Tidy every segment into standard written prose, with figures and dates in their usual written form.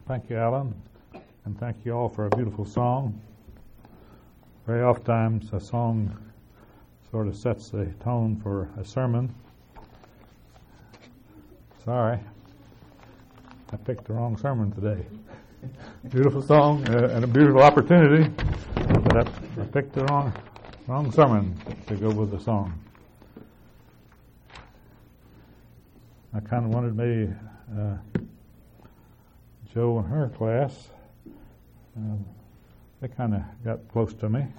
Thank you, Alan, and thank you all for a beautiful song. Very oftentimes a song sort of sets the tone for a sermon. Sorry, I picked the wrong sermon today. Beautiful song and a beautiful opportunity, but I picked the wrong sermon to go with the song. I kind of wanted maybe Joe and her class, they kind of got close to me.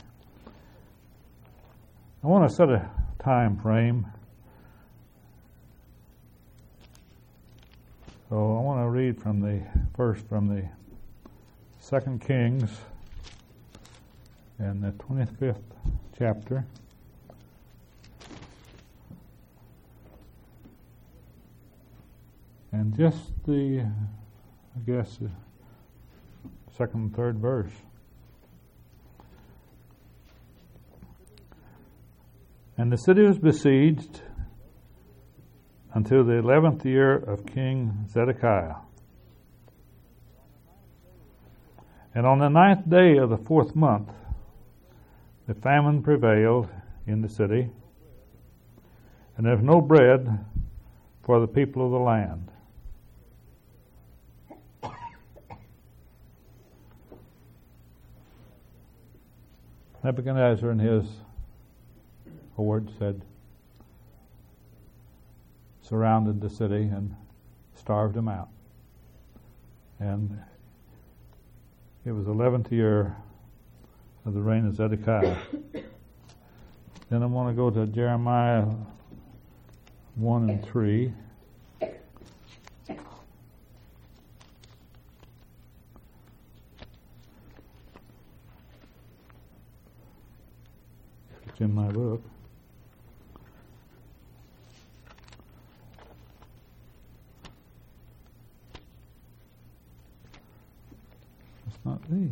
I want to set a time frame. So I want to read from the 2 Kings in the 25th chapter. And just the second and third verse. And the city was besieged until the 11th year of King Zedekiah. And on the 9th day of the 4th month, the famine prevailed in the city, and there was no bread for the people of the land. Nebuchadnezzar and his horde surrounded the city and starved them out. And it was the 11th year of the reign of Zedekiah. Then I want to go to Jeremiah 1 and 3. It's in my book. It's not me.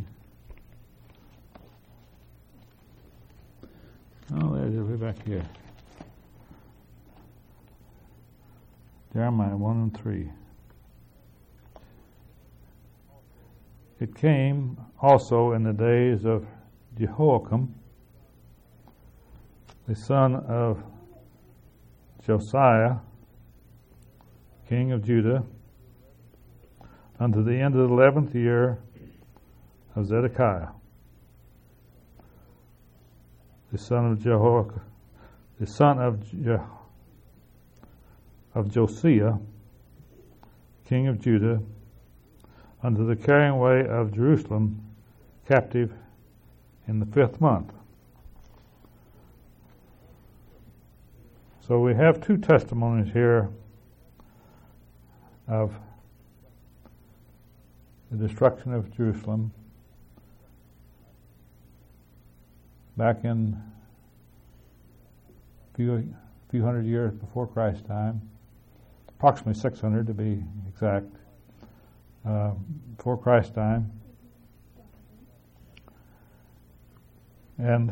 Oh, there's it. Way back here. Jeremiah 1 and 3. It came also in the days of Jehoiakim, the son of Josiah, king of Judah, unto the end of the 11th year of Zedekiah, the son of Jehoiakim, the son of Josiah, king of Judah, unto the carrying away of Jerusalem captive in the 5th month. So we have two testimonies here of the destruction of Jerusalem back in a few hundred years before Christ's time, approximately 600 to be exact, before Christ's time. And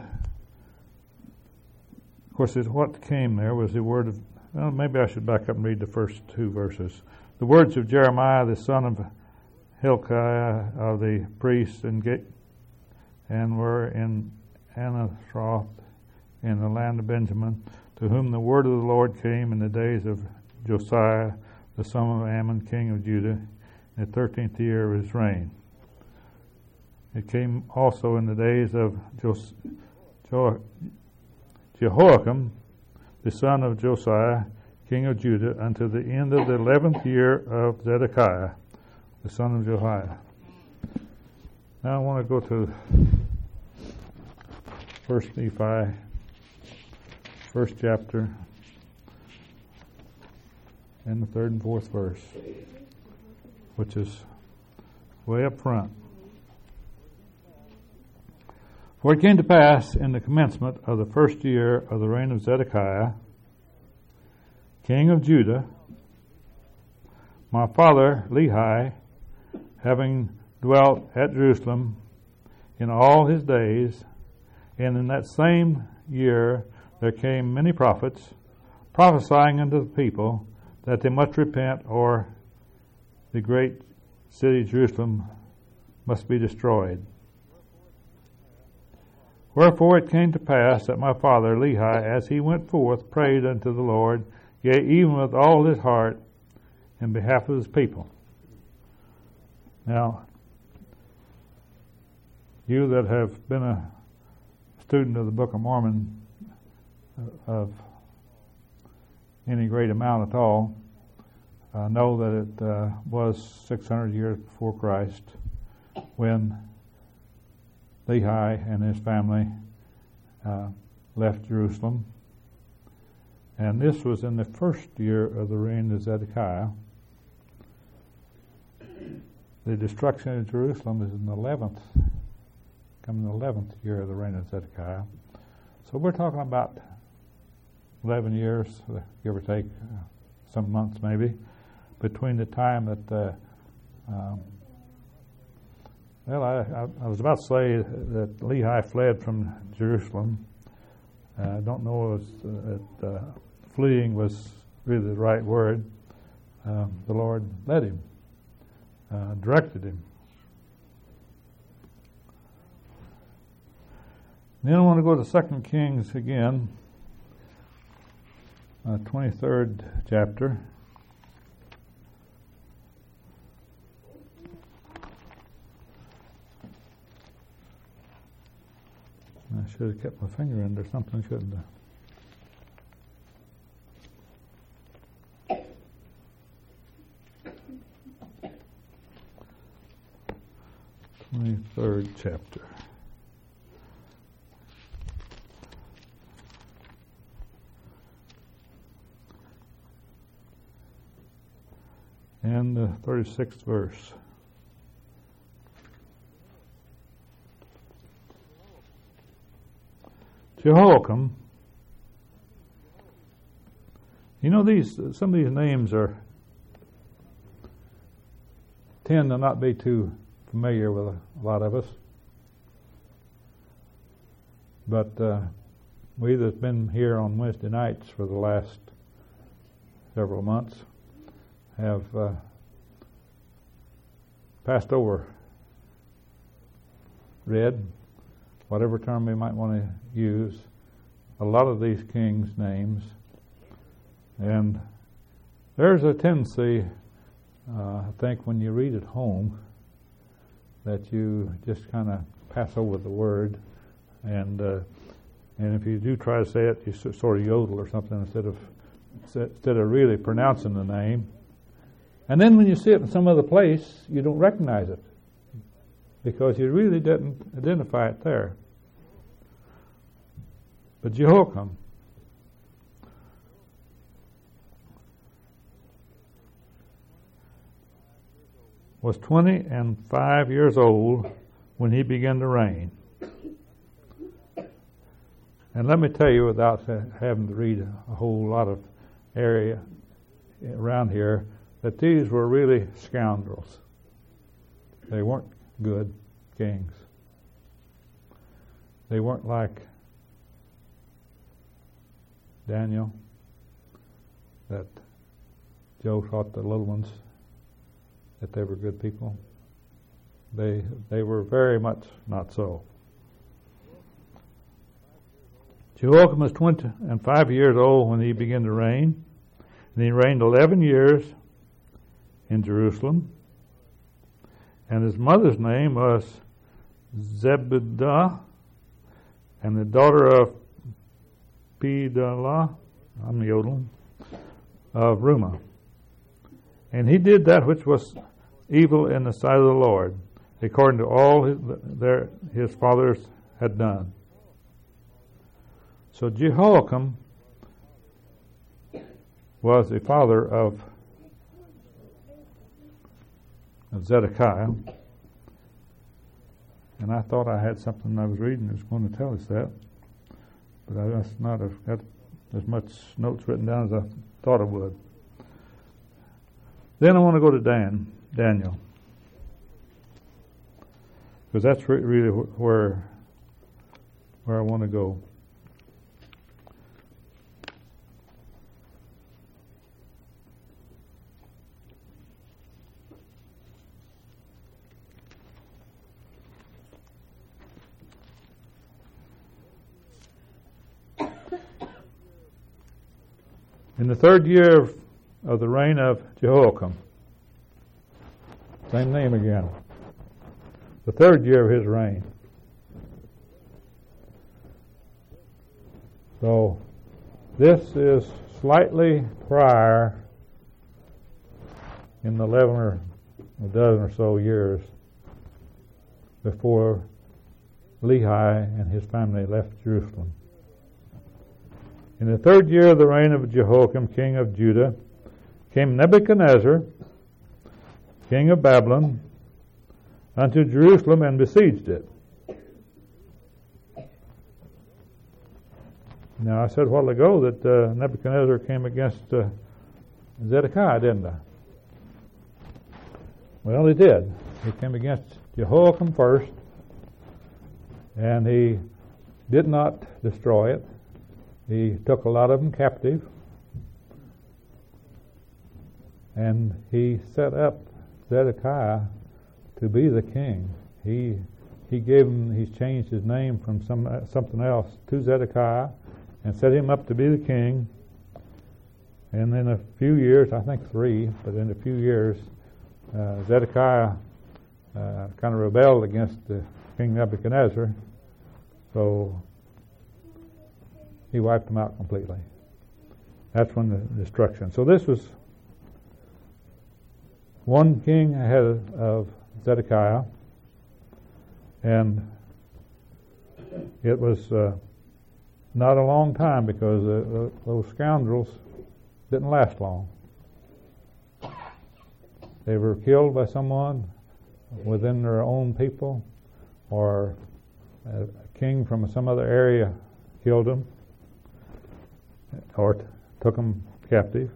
of course, what came there was the word of, well, maybe I should back up and read the first two verses. The words of Jeremiah, the son of Hilkiah, of the priest, and were in Anathoth, in the land of Benjamin, to whom the word of the Lord came in the days of Josiah, the son of Ammon, king of Judah, in the 13th year of his reign. It came also in the days of Jehoiakim, the son of Josiah, king of Judah, unto the end of the 11th year of Zedekiah, the son of Josiah. Now I want to go to 1 Nephi, first chapter, and the 3rd and 4th verse, which is way up front. For it came to pass in the commencement of the 1st year of the reign of Zedekiah, king of Judah, my father Lehi, having dwelt at Jerusalem in all his days, and in that same year there came many prophets, prophesying unto the people that they must repent, or the great city Jerusalem must be destroyed. Wherefore it came to pass that my father Lehi, as he went forth, prayed unto the Lord, yea, even with all his heart, in behalf of his people. Now, you that have been a student of the Book of Mormon of any great amount at all, know that it was 600 years before Christ when Lehi and his family left Jerusalem. And this was in the first year of the reign of Zedekiah. The destruction of Jerusalem is in the 11th year of the reign of Zedekiah. So we're talking about 11 years, give or take, some months maybe, between the time that I was about to say that Lehi fled from Jerusalem. I don't know if fleeing was really the right word. The Lord led him, directed him. Then I want to go to 2 Kings again, 23rd chapter. I should have kept my finger in there something, shouldn't I? 23rd chapter. And the 36th verse. Jehoiakim. You know, some of these names tend to not be too familiar with a lot of us. But we that's been here on Wednesday nights for the last several months have passed over, read, whatever term we might want to use, a lot of these kings' names. And there's a tendency, I think, when you read at home, that you just kind of pass over the word, and if you do try to say it, you sort of yodel or something instead of really pronouncing the name. And then when you see it in some other place, you don't recognize it because you really didn't identify it there. But Jehoiakim was 25 years old when he began to reign. And let me tell you, without having to read a whole lot of area around here, that these were really scoundrels. They weren't good kings. They weren't like Daniel, that Joe taught the little ones that they were good people. They were very much not so. Jehoiakim was 25 years old when he began to reign, and he reigned 11 years in Jerusalem. And his mother's name was Zebudah, and the daughter of Pedahlah, I'm yodeling, of Rumah. And he did that which was evil in the sight of the Lord, according to all his fathers had done. So Jehoiakim was the father of Zedekiah. And I thought I had something I was reading that was going to tell us that. But I must not have got as much notes written down as I thought I would. Then I want to go to Daniel. Because that's really where I want to go. In the 3rd year of the reign of Jehoiakim, same name again, the 3rd year of his reign. So this is slightly prior in the 11 or a dozen or so years before Lehi and his family left Jerusalem. In the 3rd year of the reign of Jehoiakim, king of Judah, came Nebuchadnezzar, king of Babylon, unto Jerusalem and besieged it. Now, I said a while ago that Nebuchadnezzar came against Zedekiah, didn't I? Well, he did. He came against Jehoiakim first, and he did not destroy it. He took a lot of them captive, and he set up Zedekiah to be the king. He changed his name from something else to Zedekiah, and set him up to be the king. And in a few years, I think 3, but in a few years, Zedekiah kind of rebelled against King Nebuchadnezzar, so he wiped them out completely. That's when the destruction. So this was one king ahead of Zedekiah, and it was not a long time because those scoundrels didn't last long. They were killed by someone within their own people, or a king from some other area killed them or took them captive.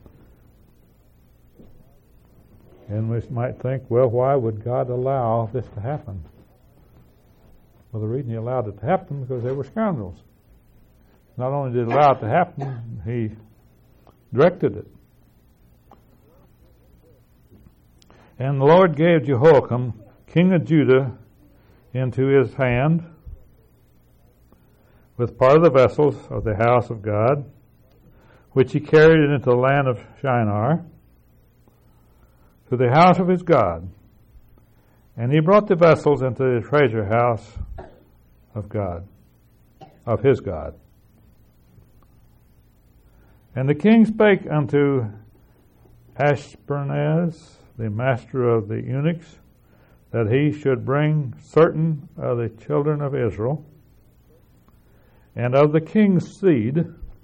And we might think, well, why would God allow this to happen? Well, the reason he allowed it to happen because they were scoundrels. Not only did he allow it to happen, he directed it. And the Lord gave Jehoiakim, king of Judah, into his hand with part of the vessels of the house of God, which he carried into the land of Shinar, to the house of his God. And he brought the vessels into the treasure house of God, of his God. And the king spake unto Ashpenaz, the master of the eunuchs, that he should bring certain of the children of Israel, and of the king's seed,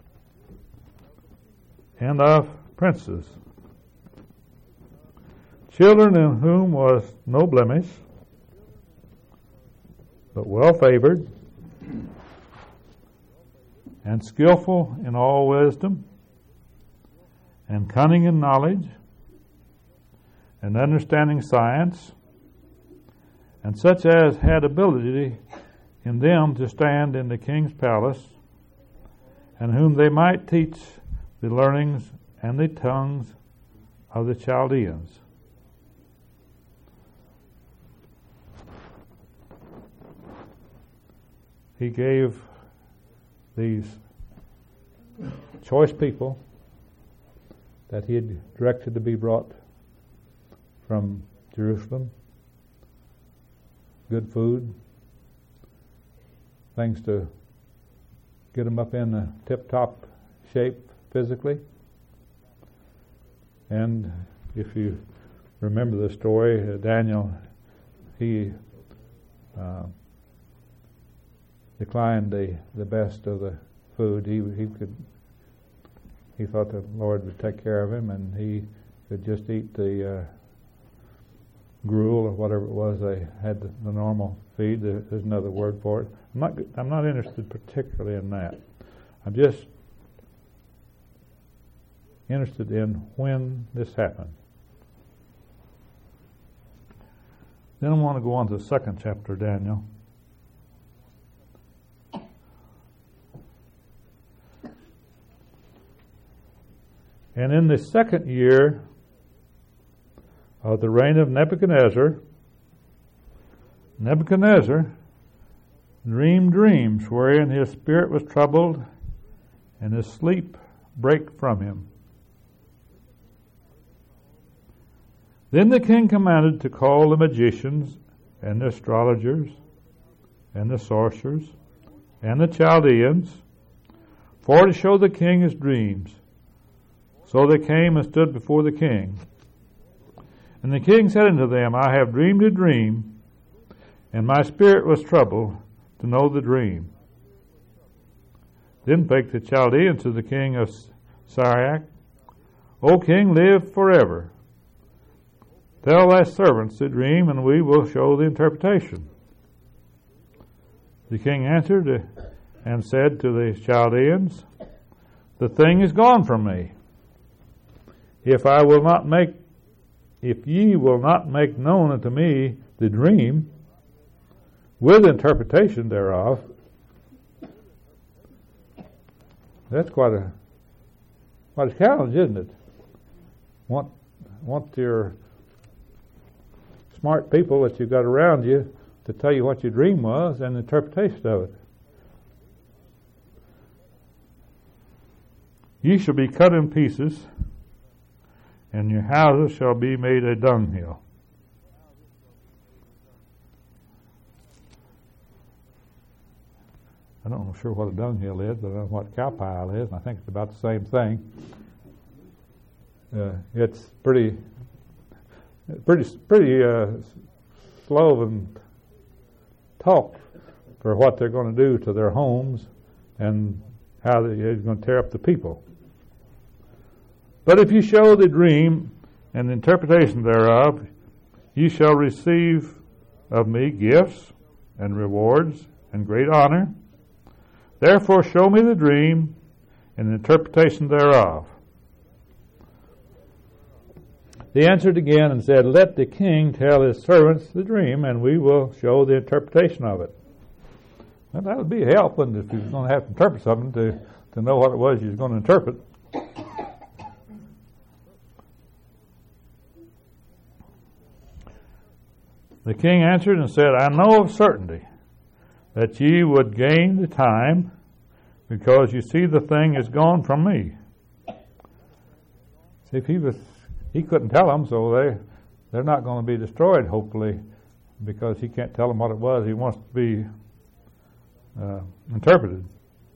and of princes, children in whom was no blemish, but well favored, and skillful in all wisdom, and cunning in knowledge, and understanding science, and such as had ability in them to stand in the king's palace, and whom they might teach the learnings and the tongues of the Chaldeans. He gave these choice people that he had directed to be brought from Jerusalem good food, things to get them up in a tip-top shape physically. And if you remember the story, Daniel, he declined the best of the food. He thought the Lord would take care of him, and he could just eat the gruel or whatever it was they had, the normal feed. There's another word for it. I'm not interested particularly in that. I'm just interested in when this happened. Then I want to go on to the second chapter of Daniel. And in the second year of the reign of Nebuchadnezzar dreamed dreams wherein his spirit was troubled, and his sleep break from him. Then the king commanded to call the magicians and the astrologers and the sorcerers and the Chaldeans, for to show the king his dreams. So they came and stood before the king. And the king said unto them, I have dreamed a dream, and my spirit was troubled to know the dream. Then spake the Chaldeans to the king of Syriac, O king, live forever. Tell thy servants the dream, and we will show the interpretation. The king answered and said to the Chaldeans, The thing is gone from me. If ye will not make known unto me the dream, with interpretation thereof. That's quite a challenge, isn't it? Want your smart people that you've got around you to tell you what your dream was and the interpretation of it. Ye shall be cut in pieces, and your houses shall be made a dunghill. I don't know sure what a dunghill is, but I know what cow pile is, and I think it's about the same thing. It's pretty slow and talk for what they're going to do to their homes and how they're going to tear up the people. But if you show the dream and the interpretation thereof, you shall receive of me gifts and rewards and great honor. Therefore show me the dream and the interpretation thereof. They answered again and said, Let the king tell his servants the dream, and we will show the interpretation of it. Well, that would be a help, wouldn't it, if you were going to have to interpret something to know what it was you was going to interpret. The king answered and said, I know of certainty that ye would gain the time, because you see the thing is gone from me. See, if he couldn't tell them, so they're not going to be destroyed, hopefully, because he can't tell them what it was. He wants to be interpreted.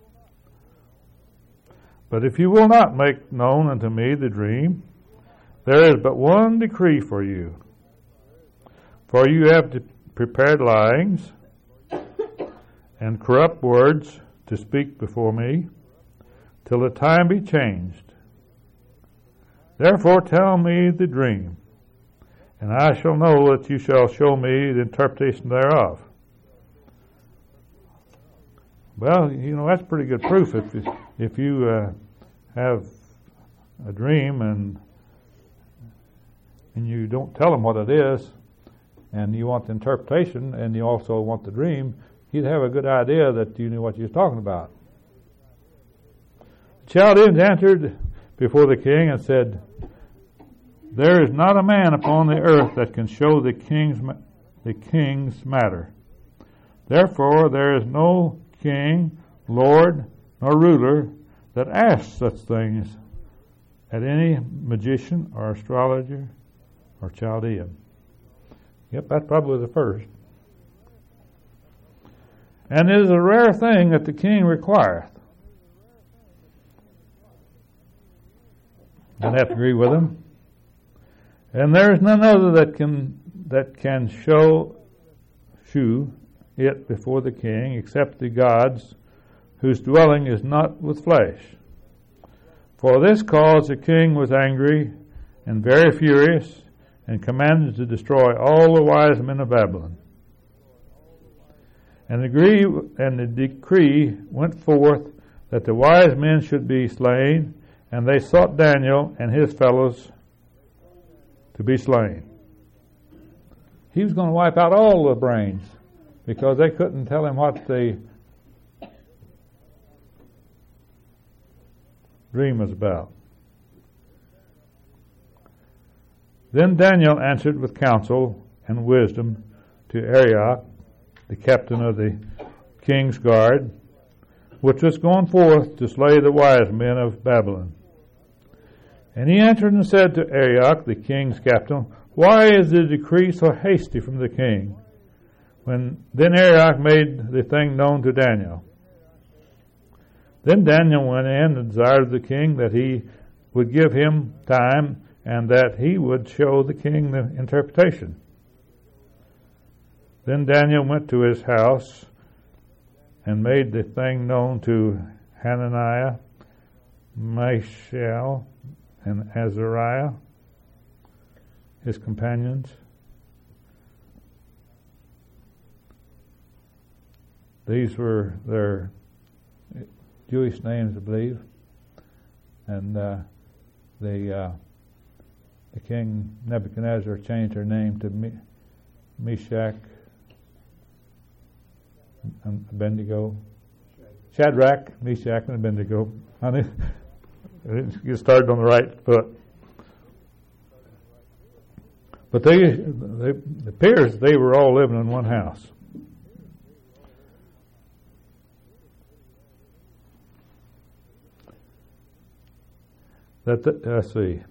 But if you will not make known unto me the dream, there is but one decree for you. For you have prepared lyings and corrupt words to speak before me, till the time be changed. Therefore tell me the dream, and I shall know that you shall show me the interpretation thereof. Well, that's pretty good proof. If you have a dream and you don't tell them what it is, and you want the interpretation, and you also want the dream, he'd have a good idea that you knew what you was talking about. The Chaldeans answered before the king and said, There is not a man upon the earth that can show the king's matter. Therefore there is no king, lord, nor ruler that asks such things at any magician or astrologer or Chaldean. Yep, that's probably the first. And it is a rare thing that the king requireth. I'd have to agree with him. And there is none other that can shew it before the king, except the gods, whose dwelling is not with flesh. For this cause the king was angry and very furious, and commanded to destroy all the wise men of Babylon. And the decree went forth that the wise men should be slain, and they sought Daniel and his fellows to be slain. He was going to wipe out all the brains, because they couldn't tell him what the dream was about. Then Daniel answered with counsel and wisdom to Arioch, the captain of the king's guard, which was gone forth to slay the wise men of Babylon. And he answered and said to Arioch, the king's captain, Why is the decree so hasty from the king? Then Arioch made the thing known to Daniel. Then Daniel went in and desired of the king that he would give him time and that he would show the king the interpretation. Then Daniel went to his house and made the thing known to Hananiah, Mishael, and Azariah, his companions. These were their Jewish names, I believe, and the king Nebuchadnezzar changed her name to Meshach and Abednego, Shadrach, Meshach, and Abednego. Get started on the right foot. But it appears they were all living in one house. Let's see.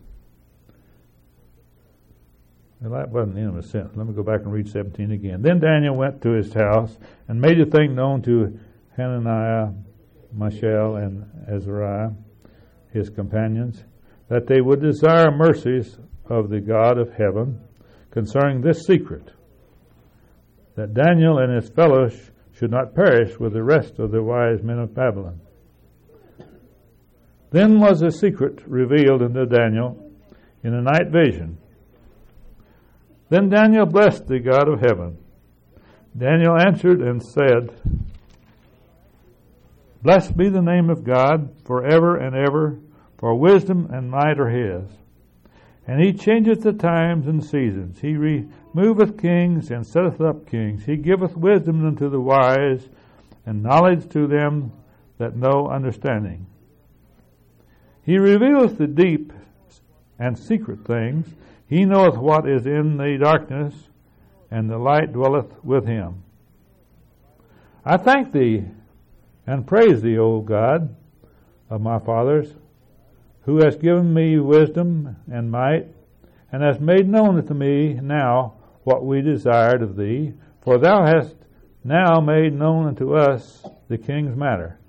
Well, that wasn't the end of the sentence. Let me go back and read 17 again. Then Daniel went to his house and made the thing known to Hananiah, Mishael, and Azariah, his companions, that they would desire mercies of the God of heaven concerning this secret, that Daniel and his fellows should not perish with the rest of the wise men of Babylon. Then was a secret revealed unto Daniel in a night vision. Then Daniel blessed the God of heaven. Daniel answered and said, Blessed be the name of God forever and ever, for wisdom and might are his. And he changeth the times and seasons. He removeth kings and setteth up kings. He giveth wisdom unto the wise, and knowledge to them that know understanding. He revealeth the deep and secret things. He knoweth what is in the darkness, and the light dwelleth with him. I thank thee and praise thee, O God of my fathers, who hast given me wisdom and might, and hast made known unto me now what we desired of thee, for thou hast now made known unto us the king's matter.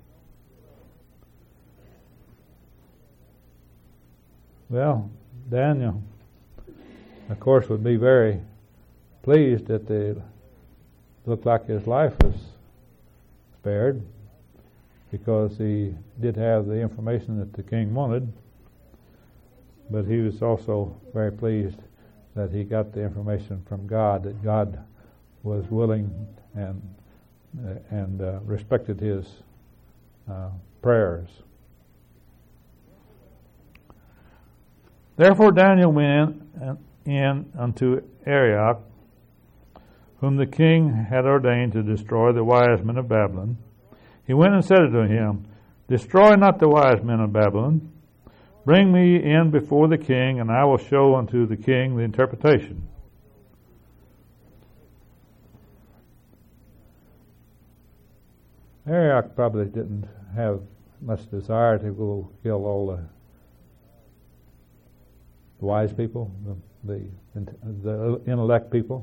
Well, Daniel, of course, would be very pleased that it looked like his life was spared, because he did have the information that the king wanted, but he was also very pleased that he got the information from God, that God was willing and respected his prayers. Therefore Daniel went in unto Arioch, whom the king had ordained to destroy the wise men of Babylon. He went and said unto him, Destroy not the wise men of Babylon. Bring me in before the king, and I will show unto the king the interpretation. Arioch probably didn't have much desire to go kill all the wise people, the intellect people.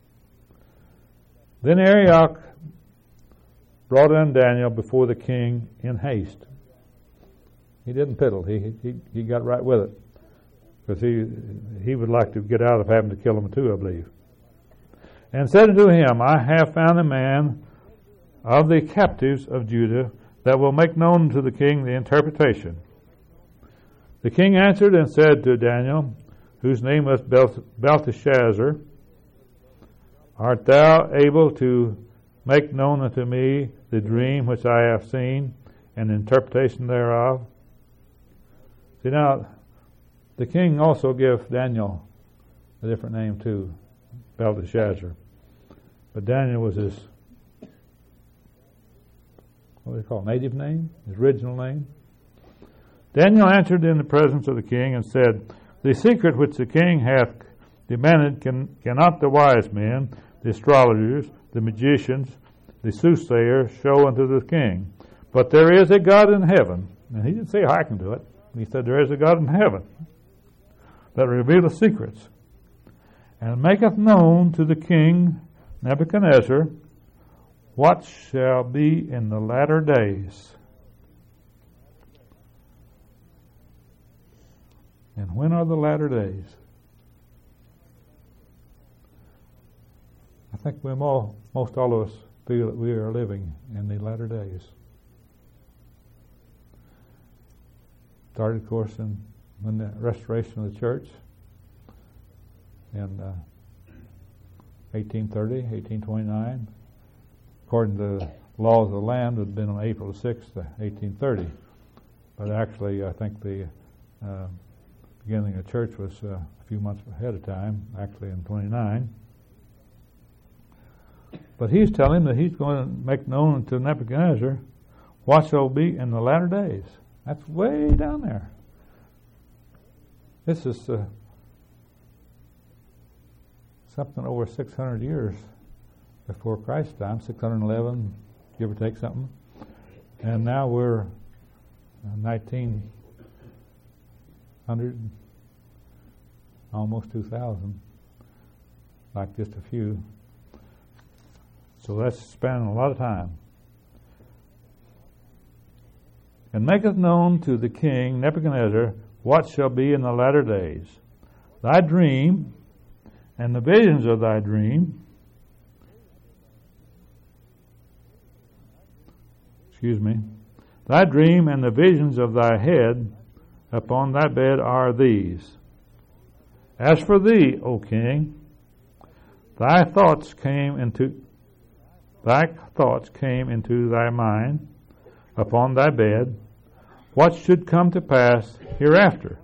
Then Arioch brought in Daniel before the king in haste. He didn't piddle. He got right with it, because he would like to get out of having to kill him too, I believe. And said unto him, I have found a man of the captives of Judah that will make known to the king the interpretation. The king answered and said to Daniel, whose name was Belteshazzar, Art thou able to make known unto me the dream which I have seen, and the interpretation thereof? See, now, the king also gave Daniel a different name too, Belteshazzar. But Daniel was his, what do they call it, native name, his original name. Daniel answered in the presence of the king and said, The secret which the king hath demanded cannot the wise men, the astrologers, the magicians, the soothsayers show unto the king, But there is a God in heaven, and he didn't say I can do it. He said there is a God in heaven that revealeth secrets, and maketh known to the king Nebuchadnezzar what shall be in the latter days. And when are the latter days? I think most all of us feel that we are living in the latter days. Started, of course, in the restoration of the church in 1830, 1829. According to the laws of the land, it had been on April 6th, 1830. But actually, I think the beginning of church was a few months ahead of time, actually in 29. But he's telling that he's going to make known to Nebuchadnezzar what shall be in the latter days. That's way down there. This is something over 600 years before Christ's time, 611, give or take something. And now we're 1900, almost 2000, like just a few. So that's spanning a lot of time. And maketh known to the king Nebuchadnezzar what shall be in the latter days. Thy dream and the visions of thy dream, thy dream and the visions of thy head upon thy bed are these. As for thee, O king, thy thoughts came into thy mind upon thy bed, what should come to pass hereafter.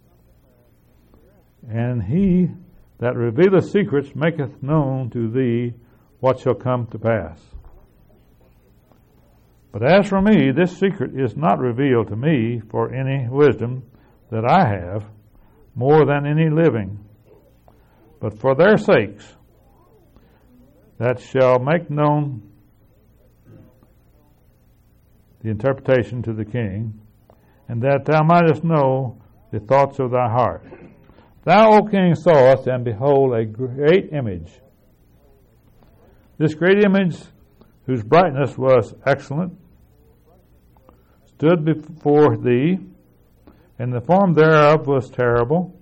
And he that revealeth secrets maketh known to thee what shall come to pass. But as for me, this secret is not revealed to me for any wisdom that I have, more than any living, but for their sakes, that shall make known the interpretation to the king, and that thou mightest know the thoughts of thy heart. Thou, O king, sawest, and behold, a great image. This great image, whose brightness was excellent, stood before thee, and the form thereof was terrible.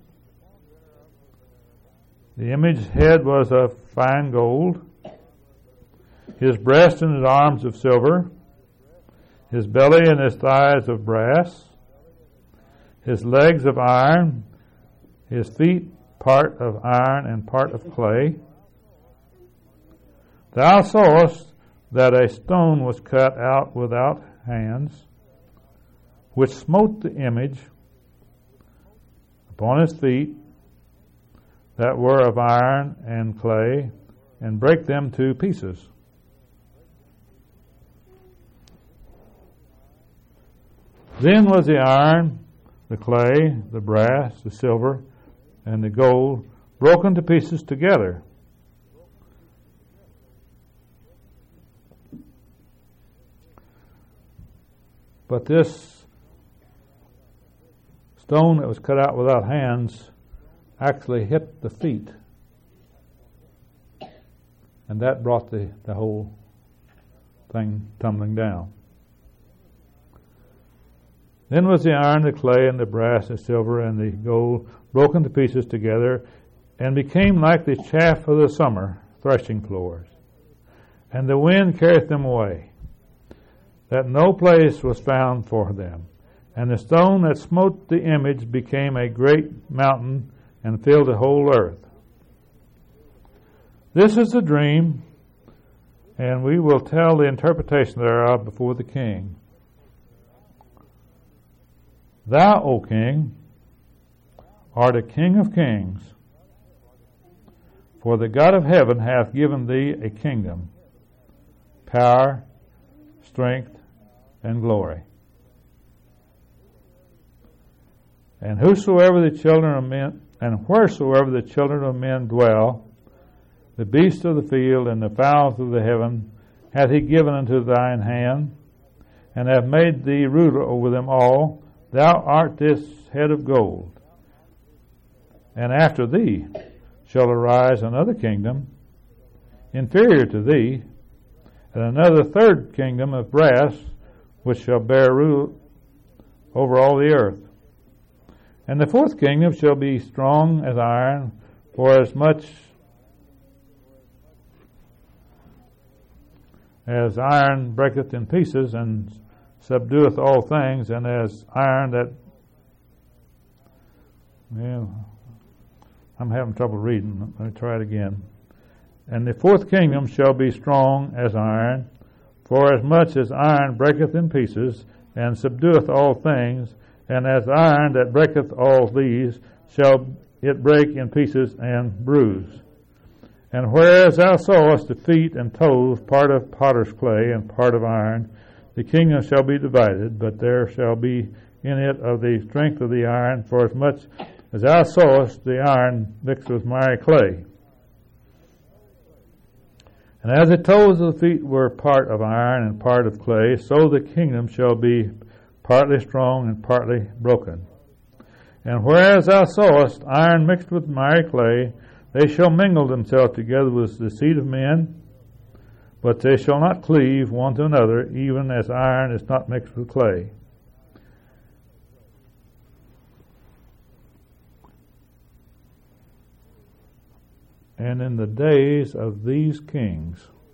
The image's head was of fine gold, his breast and his arms of silver, his belly and his thighs of brass, his legs of iron, his feet part of iron and part of clay. Thou sawest that a stone was cut out without hands, which smote the image upon his feet that were of iron and clay, and brake them to pieces. Then was the iron, the clay, the brass, the silver, and the gold broken to pieces together. But this stone that was cut out without hands actually hit the feet, and that brought the whole thing tumbling down. Then was the iron, the clay, and the brass, the silver, and the gold broken to pieces together, and became like the chaff of the summer threshing floors. And the wind carried them away, that no place was found for them. And the stone that smote the image became a great mountain, and filled the whole earth. This is the dream, and we will tell the interpretation thereof before the king. Thou, O king, art a king of kings, for the God of heaven hath given thee a kingdom, power, strength, and glory. And whosoever the children of men, and wheresoever the children of men dwell, the beasts of the field and the fowls of the heaven hath he given into thine hand, and have made thee ruler over them all. Thou art this head of gold. And after thee shall arise another kingdom, inferior to thee, and another third kingdom of brass, which shall bear rule over all the earth. And the fourth kingdom shall be strong as iron, for as much as iron breaketh in pieces, and subdueth all things, and as iron that... Well, I'm having trouble reading. Let me try it again. And the fourth kingdom shall be strong as iron, for as much as iron breaketh in pieces, and subdueth all things, and as iron that breaketh all these, shall it break in pieces and bruise. And whereas thou sawest the feet and toes, part of potter's clay and part of iron, the kingdom shall be divided, but there shall be in it of the strength of the iron, for as much as thou sawest the iron mixed with miry clay. And as the toes of the feet were part of iron and part of clay, so the kingdom shall be partly strong and partly broken. And whereas thou sawest iron mixed with miry clay, they shall mingle themselves together with the seed of men, but they shall not cleave one to another, even as iron is not mixed with clay. And in the days of these kings...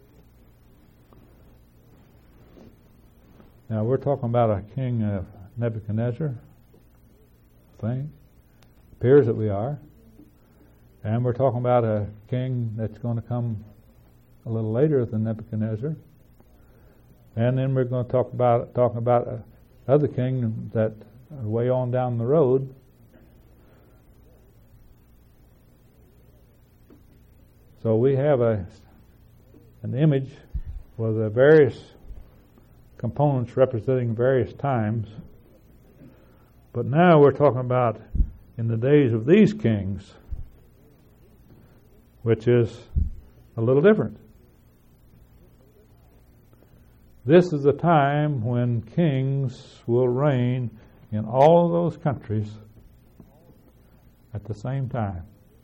Now we're talking about a king of Nebuchadnezzar, I think. Appears that we are. And we're talking about a king that's going to come a little later than Nebuchadnezzar. And then we're going to talk about another king that way on down the road. So we have an image with the various components representing various times. But now we're talking about in the days of these kings, which is a little different. This is the time when kings will reign in all of those countries at the same time.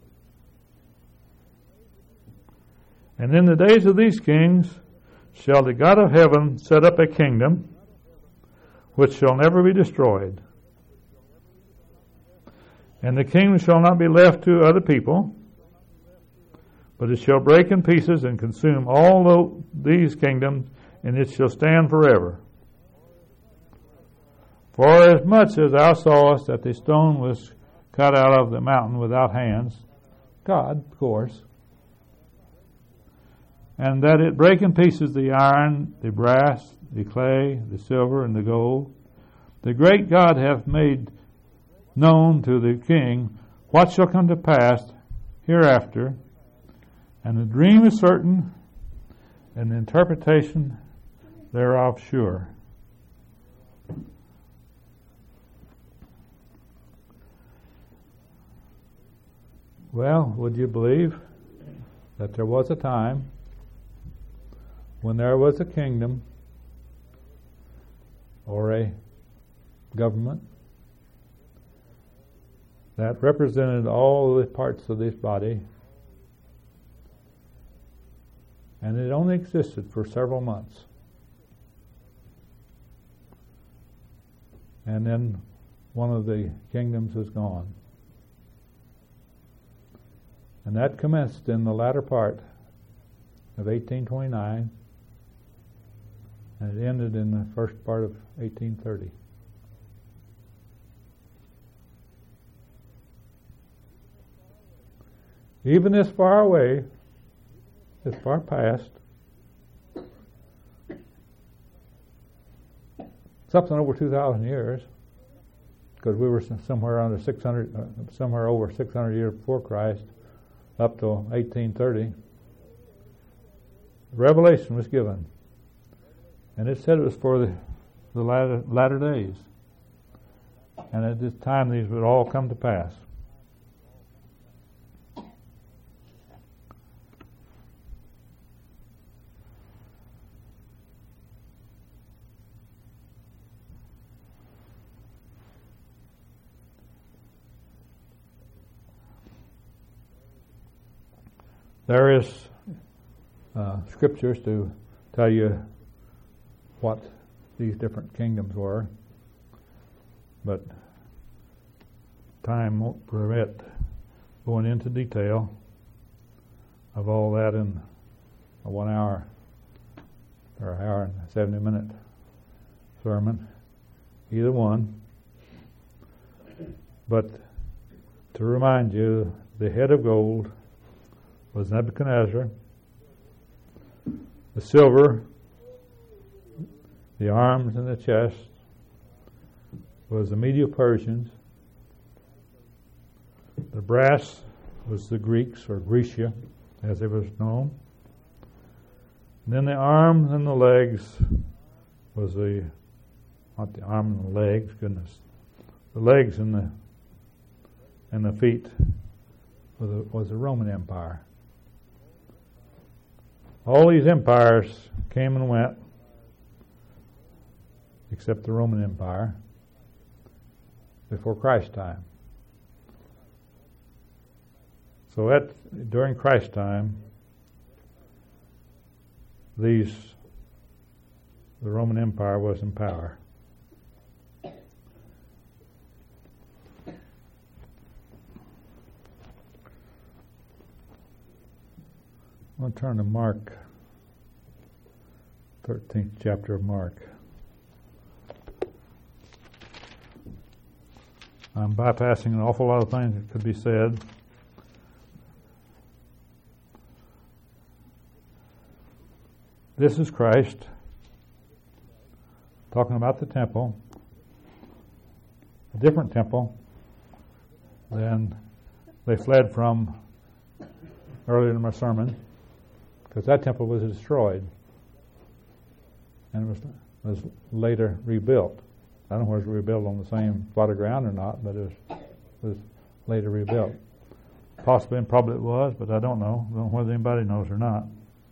And in the days of these kings shall the God of heaven set up a kingdom which shall never be destroyed. And the kingdom shall not be left to other people, but it shall break in pieces and consume all these kingdoms, and it shall stand forever. For as much as thou sawest that the stone was cut out of the mountain without hands, God, of course, and that it break in pieces the iron, the brass, the clay, the silver, and the gold, the great God hath made known to the king what shall come to pass hereafter, and the dream is certain, and the interpretation thereof sure. Well, would you believe that there was a time when there was a kingdom or a government that represented all the parts of this body, and it only existed for several months. And then one of the kingdoms is gone. And that commenced in the latter part of 1829, and it ended in the first part of 1830. Even this far away, this far past, something over 2,000 years, because we were somewhere under 600, somewhere over 600 years before Christ, up to 1830. Revelation was given, and it said it was for the latter days, and at this time these would all come to pass. There is scriptures to tell you what these different kingdoms were, but time won't permit going into detail of all that in a 1 hour or hour and 70-minute sermon, either one. But to remind you, the head of gold was Nebuchadnezzar, the silver, the arms and the chest was the Medo-Persians, the brass was the Greeks, or Grecia as it was known, and then the arms and the legs was not the arm and the legs, goodness, the legs and the feet was the Roman Empire. All these empires came and went, except the Roman Empire, before Christ's time. So during Christ's time, the Roman Empire was in power. I'm going to turn to Mark, 13th chapter of Mark. I'm bypassing an awful lot of things that could be said. This is Christ talking about the temple, a different temple than they fled from earlier in my sermon, because that temple was destroyed and it was later rebuilt. I don't know whether it was rebuilt on the same plot of ground or not, but it was later rebuilt. Possibly and probably it was, but I don't know. I don't know whether anybody knows or not.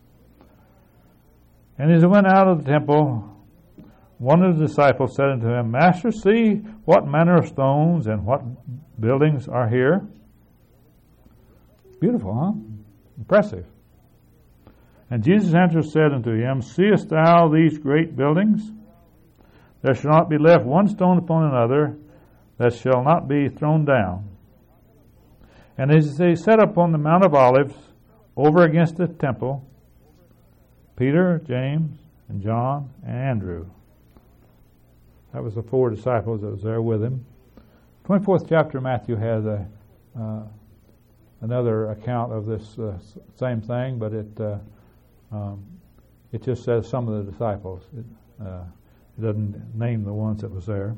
And as he went out of the temple, one of the disciples said unto him, Master, see what manner of stones and what buildings are here. Beautiful, huh? Impressive. And Jesus answered said unto him, Seest thou these great buildings? There shall not be left one stone upon another that shall not be thrown down. And as they sat upon the Mount of Olives, over against the temple, Peter, James, and John, and Andrew. That was the 4 disciples that was there with him. 24th chapter of Matthew has another account of this same thing, but it just says some of the disciples. It doesn't name the ones that was there.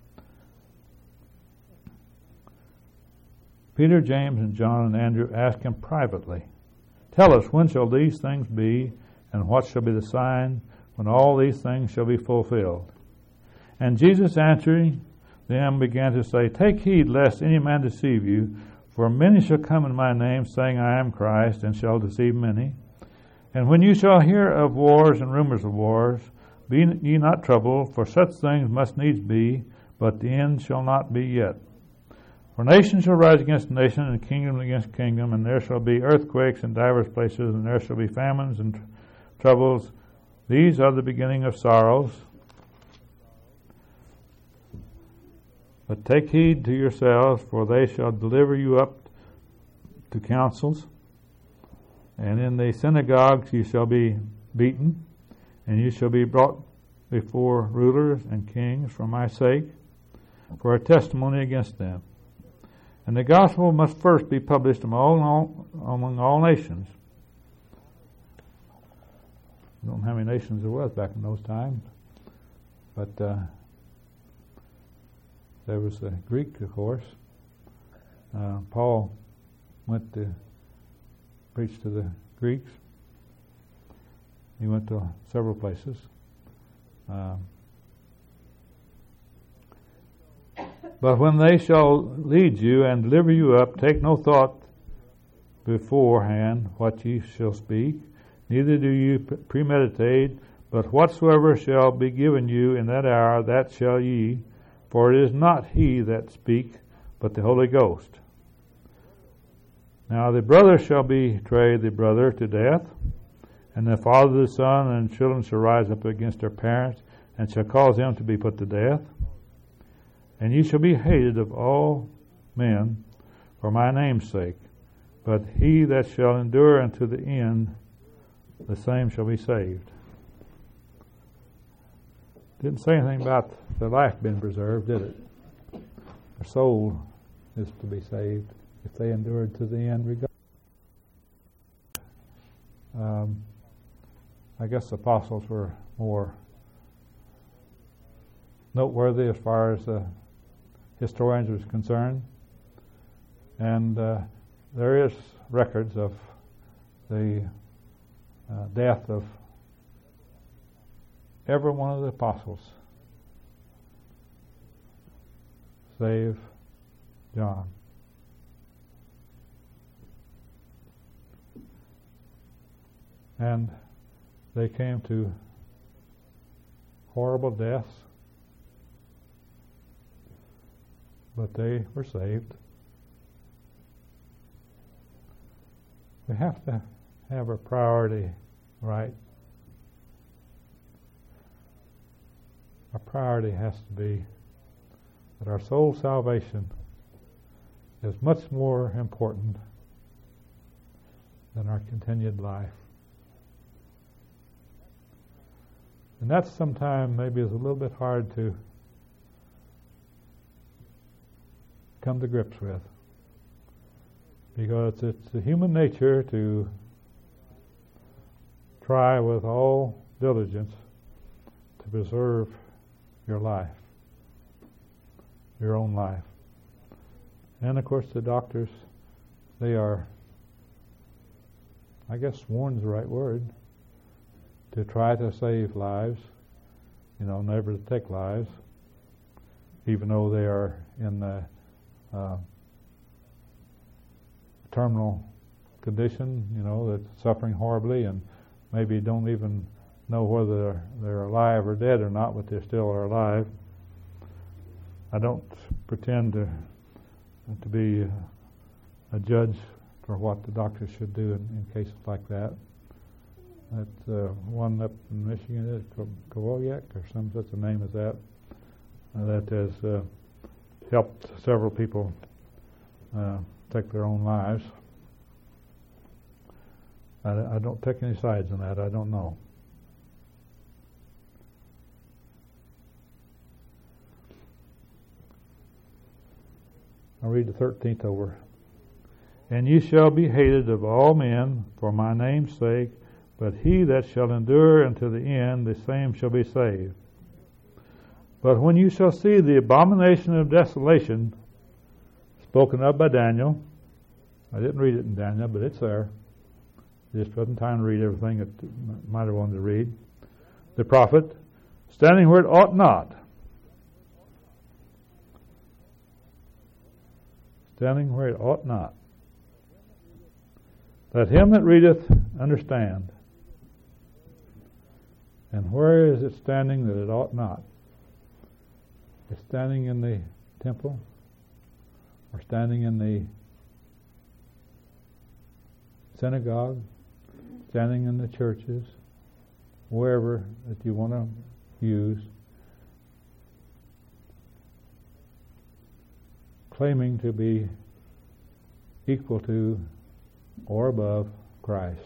Peter, James, and John, and Andrew asked him privately, Tell us, when shall these things be, and what shall be the sign when all these things shall be fulfilled? And Jesus answering them began to say, Take heed lest any man deceive you, for many shall come in my name, saying, I am Christ, and shall deceive many. And when you shall hear of wars and rumors of wars, be ye not troubled, for such things must needs be, but the end shall not be yet. For nation shall rise against nation, and kingdom against kingdom, and there shall be earthquakes in divers places, and there shall be famines and troubles. These are the beginning of sorrows. But take heed to yourselves, for they shall deliver you up to councils, and in the synagogues you shall be beaten, and you shall be brought before rulers and kings for my sake, for a testimony against them. And the gospel must first be published among all nations. I don't know how many nations there was back in those times, but there was the Greek, of course. Paul went to preach to the Greeks. He went to several places. But when they shall lead you and deliver you up, take no thought beforehand what ye shall speak, neither do you premeditate, but whatsoever shall be given you in that hour, that shall ye, for it is not he that speak, but the Holy Ghost. Now the brother shall betray the brother to death, and the father the son, and children shall rise up against their parents, and shall cause them to be put to death. And ye shall be hated of all men for my name's sake, but he that shall endure unto the end, the same shall be saved. Didn't say anything about their life being preserved, did it? Their soul is to be saved if they endured to the end. I guess the apostles were more noteworthy as far as historians was concerned, and there is records of the death of every one of the apostles, save John. And they came to horrible deaths, but they were saved. We have to have our priority right. Our priority has to be that our soul salvation is much more important than our continued life. And that sometimes maybe is a little bit hard to come to grips with, because it's the human nature to try with all diligence to preserve your life, your own life. And of course the doctors, they are, I guess sworn's the right word, to try to save lives, never to take lives, even though they are in the terminal condition, that's suffering horribly, and maybe don't even know whether they're alive or dead or not, but they still are alive. I don't pretend to be a judge for what the doctors should do in cases like that. That's one up in Michigan, Kowoyak, or some such a name as that, that has helped several people take their own lives. I don't take any sides on that. I don't know. I'll read the 13th over. And ye shall be hated of all men for my name's sake, but he that shall endure unto the end, the same shall be saved. But when you shall see the abomination of desolation spoken of by Daniel, I didn't read it in Daniel, but it's there. Just wasn't time to read everything that might have wanted to read. The prophet, standing where it ought not. Standing where it ought not. Let him that readeth understand. And where is it standing that it ought not? It's standing in the temple, or standing in the synagogue, standing in the churches, wherever that you want to use, claiming to be equal to or above Christ.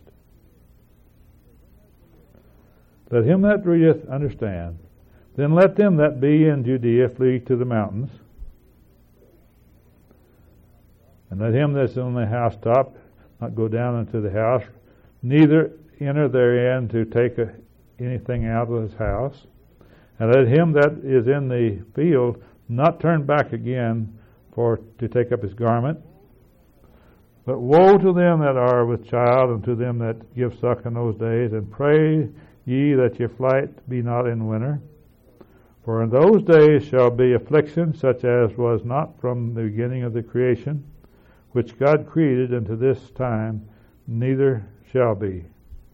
Let him that readeth understand. Then let them that be in Judea flee to the mountains. And let him that's on the housetop not go down into the house, neither enter therein to take anything out of his house. And let him that is in the field not turn back again to take up his garment. But woe to them that are with child, and to them that give suck in those days, and pray ye that your flight be not in winter. For in those days shall be affliction, such as was not from the beginning of the creation, which God created unto this time, neither shall be.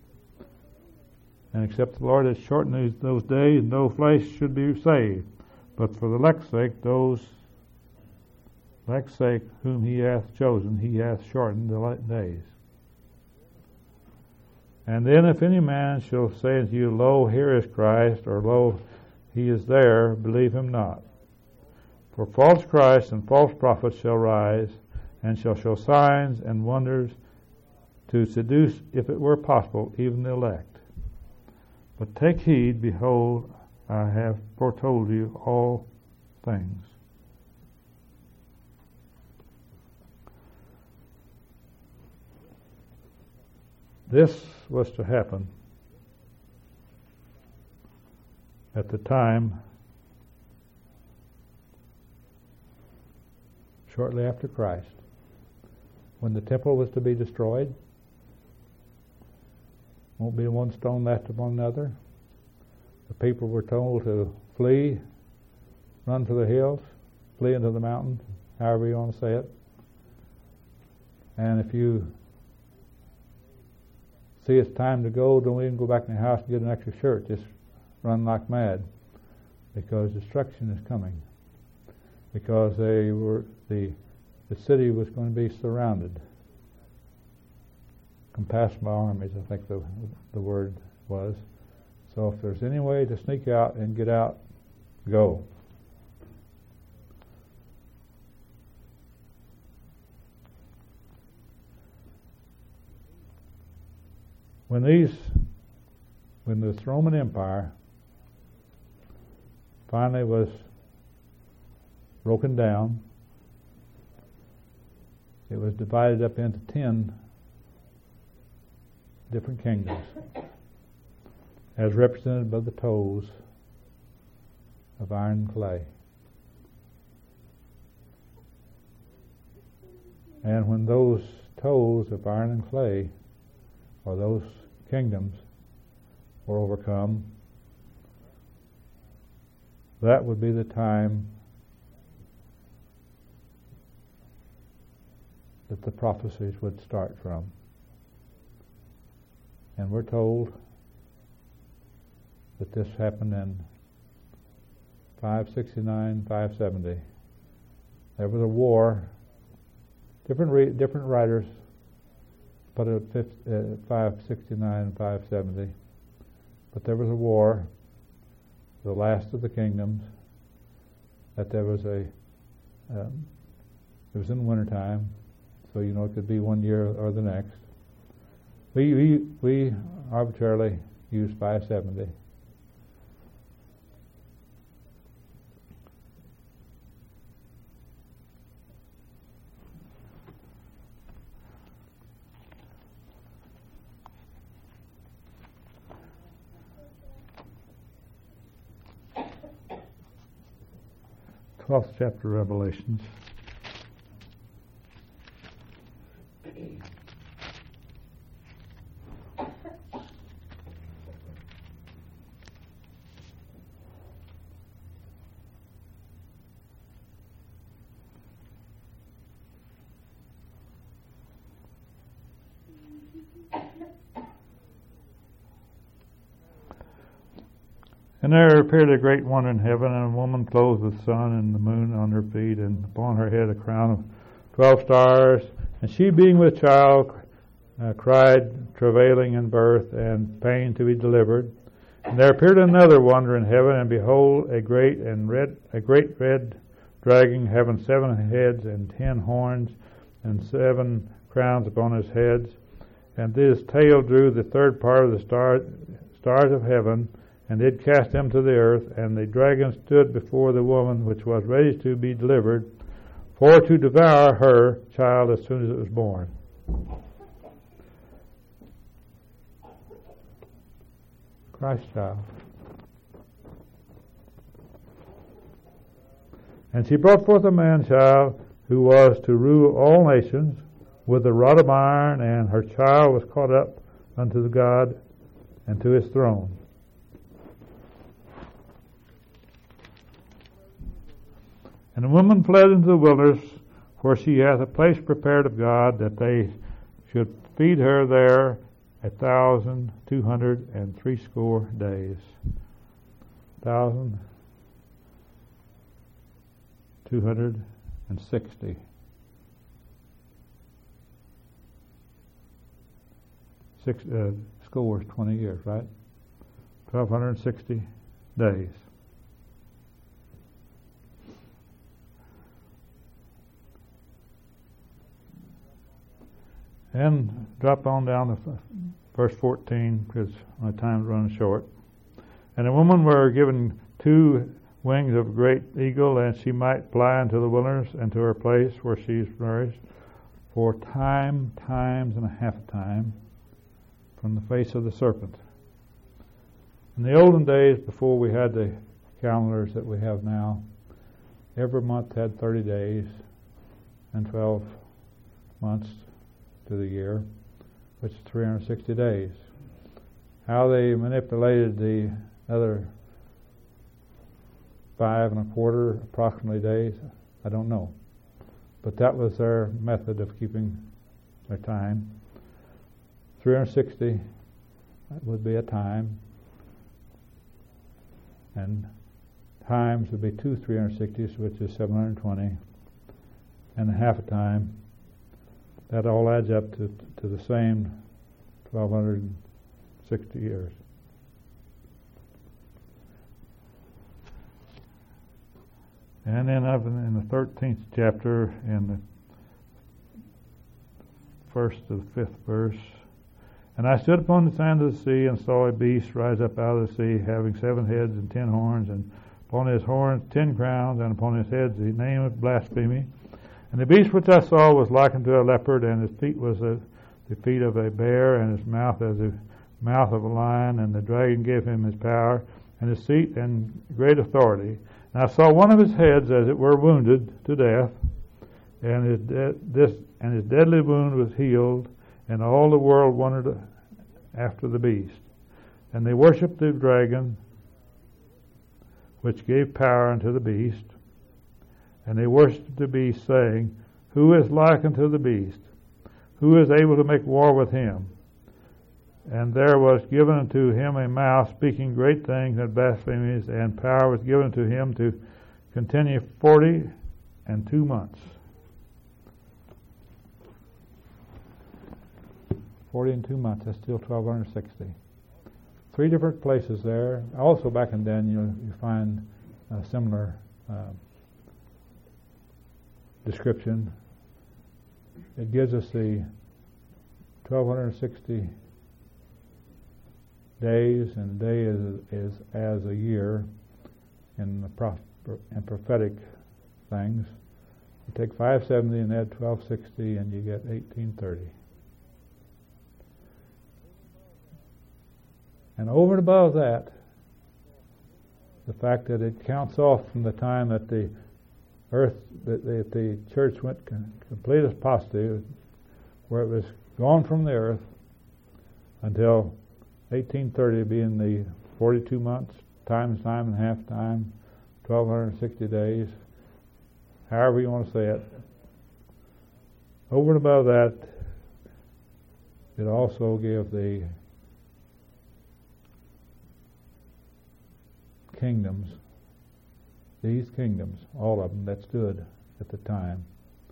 And except the Lord has shortened those days, no flesh should be saved. But for the elect's sake, those elect's sake, whom he hath chosen, he hath shortened the days. And then if any man shall say unto you, Lo, here is Christ, or Lo, he is there, believe him not. For false Christs and false prophets shall rise, and shall show signs and wonders, to seduce, if it were possible, even the elect. But take heed, behold, I have foretold you all things. This was to happen at the time shortly after Christ, when the temple was to be destroyed. Won't be one stone left upon another. The people were told to flee, run for the hills, flee into the mountains, however you want to say it. And if you see it's time to go, don't even go back in the house and get an extra shirt. Just run like mad, because destruction is coming. Because the city was going to be surrounded, compassed by armies, I think the word was. So if there's any way to sneak out and get out, go. When this Roman Empire finally was broken down, it was divided up into 10 different kingdoms, as represented by the toes of iron and clay. And when those toes of iron and clay, or those kingdoms, were overcome, that would be the time that the prophecies would start from. And we're told that this happened in 569, 570. There was a war. Different writers put it at 569, 570. But there was a war, the last of the kingdoms. That there was it was in the wintertime, so it could be one year or the next. We arbitrarily use 570. Twelfth chapter of Revelations. And there appeared a great wonder in heaven, and a woman clothed with sun and the moon on her feet, and upon her head a crown of 12 stars. And she, being with child, cried, travailing in birth and pain to be delivered. And there appeared another wonder in heaven, and behold, a great red dragon, having 7 heads and 10 horns, and 7 crowns upon his heads. And his tail drew the third part of the stars of heaven, and did cast them to the earth. And the dragon stood before the woman which was ready to be delivered, for to devour her child as soon as it was born. Christ child. And she brought forth a man-child, who was to rule all nations with a rod of iron, and her child was caught up unto the God and to his throne. And the woman fled into the wilderness, where she hath a place prepared of God, that they should feed her there 1,260 days. 1,260 Scores 20 years, right? 1,260 days. And drop on down to verse 14, because my time's running short. And the woman were given 2 wings of a great eagle, and she might fly into the wilderness and to her place where she is nourished for times and a half a time from the face of the serpent. In the olden days, before we had the calendars that we have now, every month had 30 days and 12 months to the year, which is 360 days. How they manipulated the other 5 1/4 approximately days, I don't know. But that was their method of keeping their time. 360 would be a time, and times would be 2 360s, which is 720, and a half a time. That all adds up to the same 1,260 years. And then up in the 13th chapter, in the 1st to the 5th verse, and I stood upon the sand of the sea and saw a beast rise up out of the sea, having 7 heads and 10 horns, and upon his horns 10 crowns, and upon his heads the name of blasphemy. And the beast which I saw was likened to a leopard, and his feet was the feet of a bear, and his mouth as the mouth of a lion. And the dragon gave him his power, and his seat, and great authority. And I saw one of his heads as it were wounded to death, and his deadly wound was healed, and all the world wondered after the beast. And they worshipped the dragon, which gave power unto the beast. And they worshipped the beast, saying, Who is like unto the beast? Who is able to make war with him? And there was given unto him a mouth speaking great things and blasphemies, and power was given to him to continue 42 months. 42 months, that's still 1,260. 3 different places there. Also back in Daniel, you find a similar description. It gives us the 1,260 days, and a day is as a year in the prophetic things. You take 570 and add 1,260, and you get 1830. And over and above that, the fact that it counts off from the time that the earth, that the church went complete apostasy, where it was gone from the earth, until 1830 being the 42 months times time and a half time, 1,260 days, however you want to say it. Over and above that, it also gave the kingdoms, these kingdoms, all of them that stood at the time,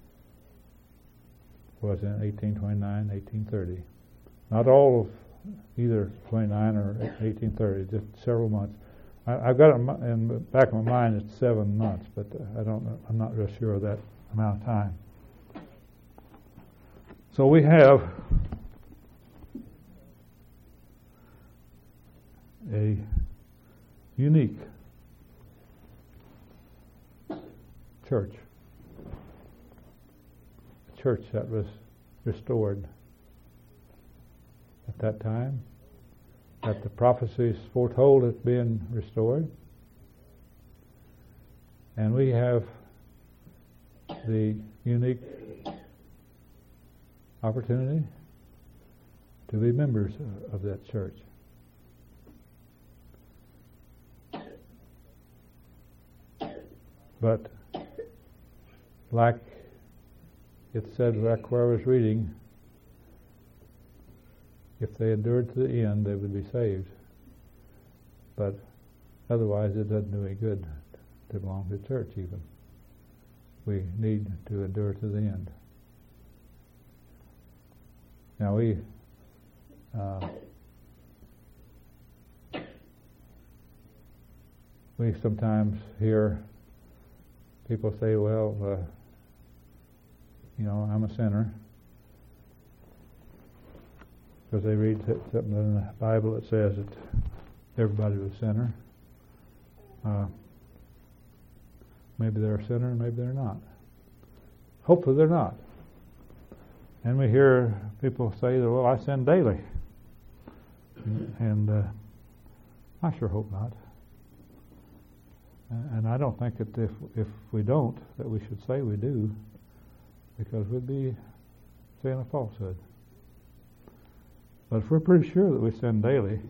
was in 1829, 1830. Not all of either 29 or 1830, just several months. I've got it in the back of my mind it's 7 months, but I'm not real sure of that amount of time. So we have a unique church. A church that was restored at that time, that the prophecies foretold it being restored. And we have the unique opportunity to be members of that church. But like it said back where I was reading, if they endured to the end, they would be saved. But otherwise, it doesn't do any good to belong to the church even. we need to endure to the end. Now we sometimes hear people say, well, I'm a sinner, because they read something in the Bible that says that everybody was a sinner. Maybe they're a sinner and maybe they're not. Hopefully they're not. And we hear people say that, well, I sin daily. And I sure hope not. And I don't think that if we don't, that we should say we do, because we'd be saying a falsehood. But if we're pretty sure that we sin daily,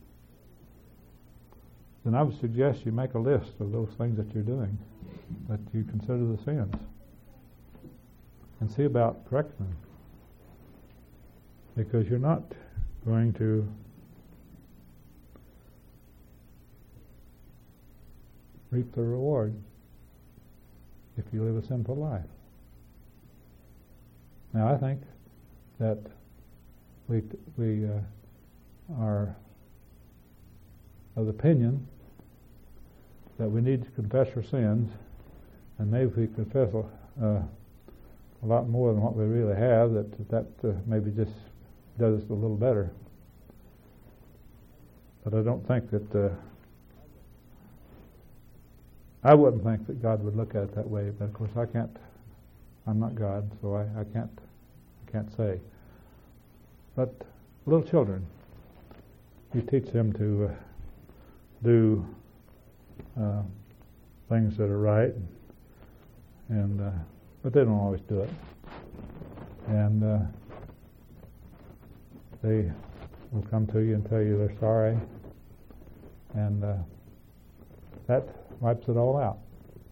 then I would suggest you make a list of those things that you're doing, that you consider the sins, and see about correcting them. Because you're not going to reap the reward if you live a sinful life. Now, I think that we are of the opinion that we need to confess our sins, and maybe if we confess a lot more than what we really have, that maybe just does us a little better. But I don't think that I wouldn't think that God would look at it that way. But of course, I'm not God, so I can't say. But little children, you teach them to do things that are right, but they don't always do it. And they will come to you and tell you they're sorry, and that wipes it all out.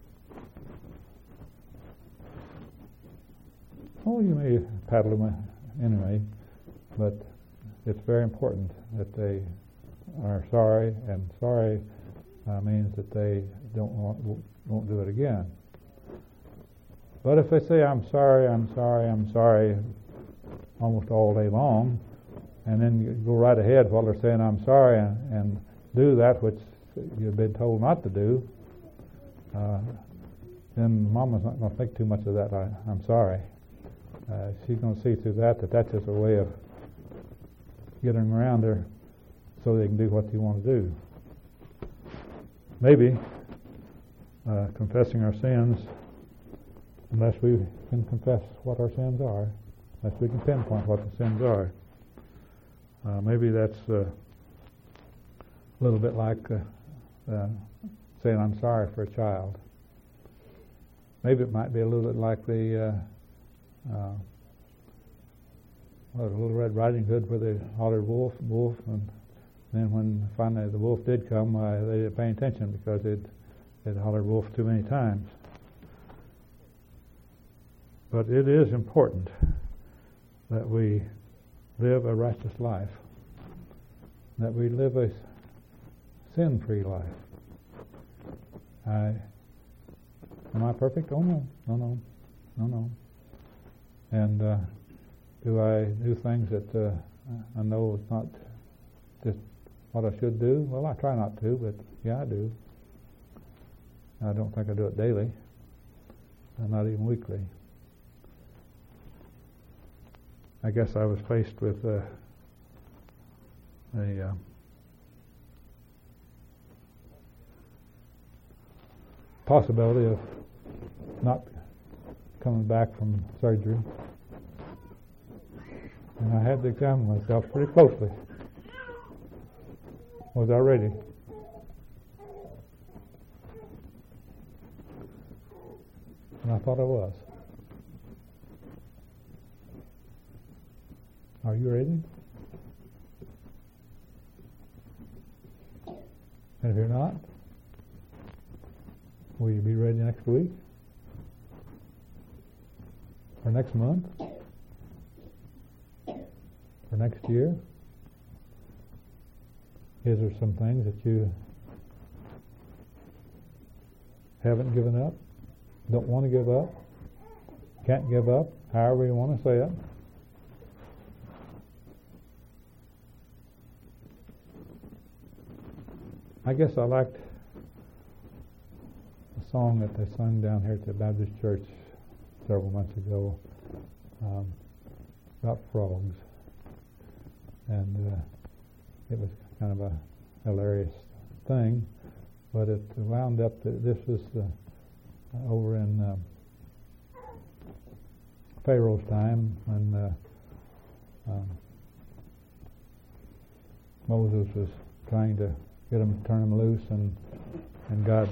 Oh, you may paddle them anyway, but it's very important that they are sorry, and sorry means that they won't do it again. But if they say, I'm sorry, almost all day long, and then you go right ahead while they're saying, I'm sorry, and do that which you've been told not to do, then Mama's not going to think too much of that, I'm sorry. She's going to see through that's just a way of getting around her so they can do what they want to do. Maybe confessing our sins, unless we can confess what our sins are, unless we can pinpoint what the sins are. Maybe that's a little bit like saying I'm sorry for a child. Maybe it might be a little bit like the Little Red Riding Hood, where they hollered wolf, wolf, and then when finally the wolf did come, they didn't pay attention because they'd hollered wolf too many times. But it is important that we live a righteous life, that we live a sin-free life. Am I perfect? Oh no. And do I do things that I know it's not just what I should do? Well, I try not to, but yeah, I do. I don't think I do it daily, not even weekly. I guess I was faced with a possibility of not coming back from surgery, and I had to examine myself pretty closely. Was I ready? And I thought I was. Are you ready? And if you're not, will you be ready next week? Or next month? Or next year? Is there some things that you haven't given up don't want to give up, can't give up, however you want to say it. I guess I liked the song that they sung down here at the Baptist Church several months ago about frogs. And it was kind of a hilarious thing, but it wound up that this was over in Pharaoh's time when Moses was trying to get them to turn them loose, and God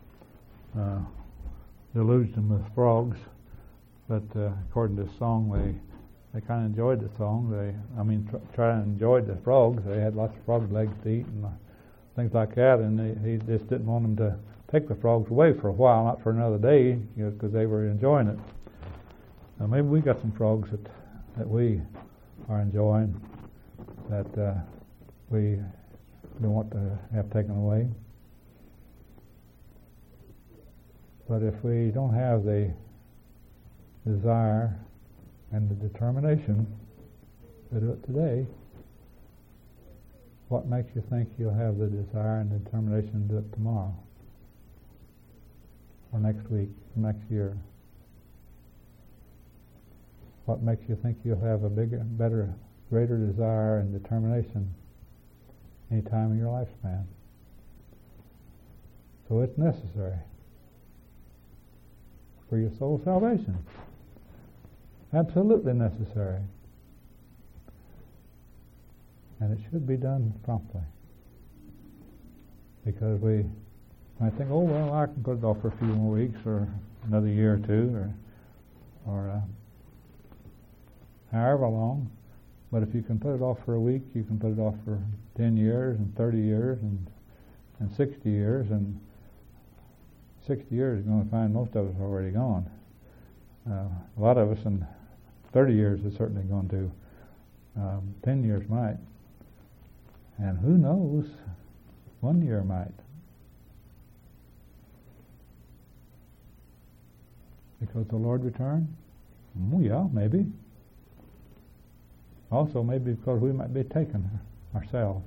deluged them with frogs. But according to the song, they kind of enjoyed the song. Try and enjoyed the frogs. They had lots of frog legs to eat and things like that, and he just didn't want them to take the frogs away for a while, not for another day, because they were enjoying it. Now maybe we got some frogs that we are enjoying that we don't want to have taken away. But if we don't have the desire and the determination to do it today, what makes you think you'll have the desire and the determination to do it tomorrow, or next week, or next year? What makes you think you'll have a bigger, better, greater desire and determination any time in your lifespan? So it's necessary for your soul's salvation. Absolutely necessary. And it should be done promptly. Because we might think, oh, well, I can put it off for a few more weeks or another year or two or however long. But if you can put it off for a week, you can put it off for 10 years and 30 years and 60 years. And 60 years, you're going to find most of us already gone. A lot of us in 30 years is certainly going to. 10 years might. And who knows, 1 year might. Because the Lord returned? Oh, yeah, maybe. Also, maybe because we might be taken ourselves.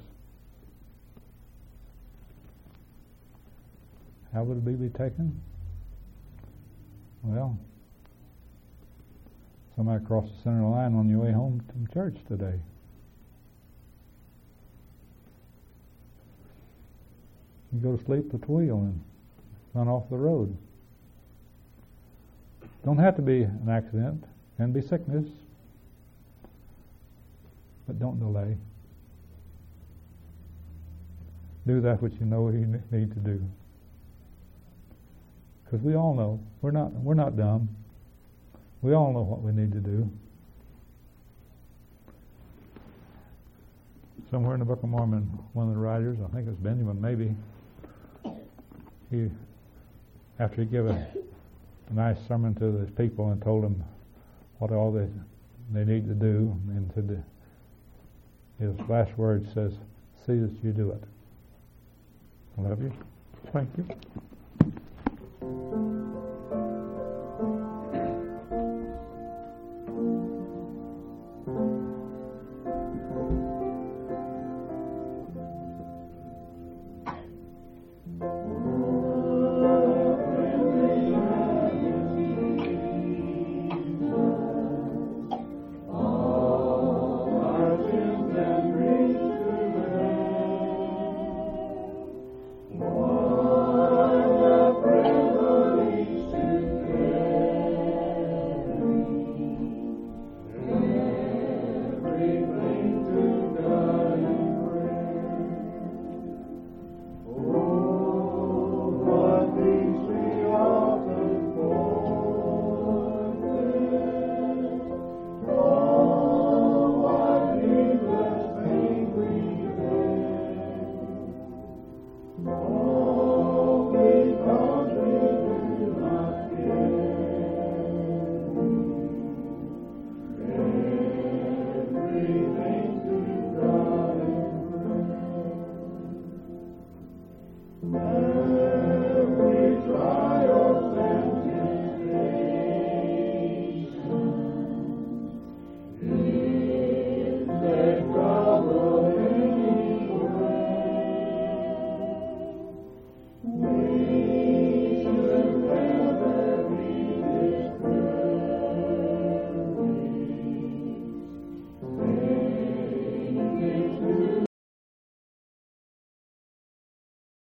How would we be taken? Well, somebody crossed the center line on your way home from church today. You go to sleep at the wheel and run off the road. Don't have to be an accident. Can be sickness. But don't delay. Do that which you know you need to do. Because we all know we're not dumb. We all know what we need to do. Somewhere in the Book of Mormon, one of the writers, I think it's Benjamin, maybe, after he gave a nice sermon to the people and told them what all they need to do, and said his last word says, "See that you do it." I love you. Thank you.